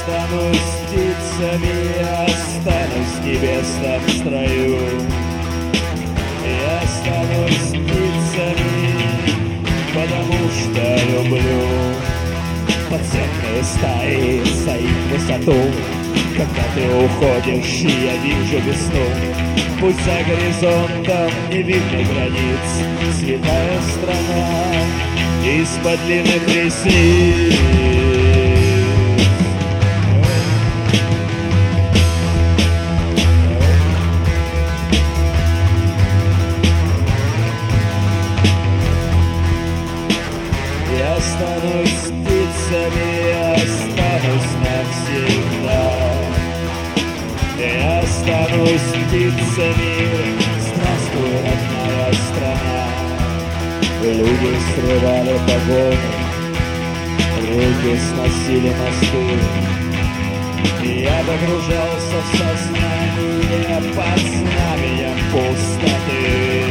останусь птицами, я останусь в небесном строю. Я останусь птицами, потому что люблю подземные стаи, стоит в высоту. Когда ты уходишь, я вижу весну. Пусть за горизонтом не видно границ, святая страна из-под длинных ресниц. Я останусь птицами, я останусь навсегда. Я останусь птицами, здравствуй, родная страна. Люди срывали погоны, реки сносили мосты. Я погружался в сознание под знаменем пустоты.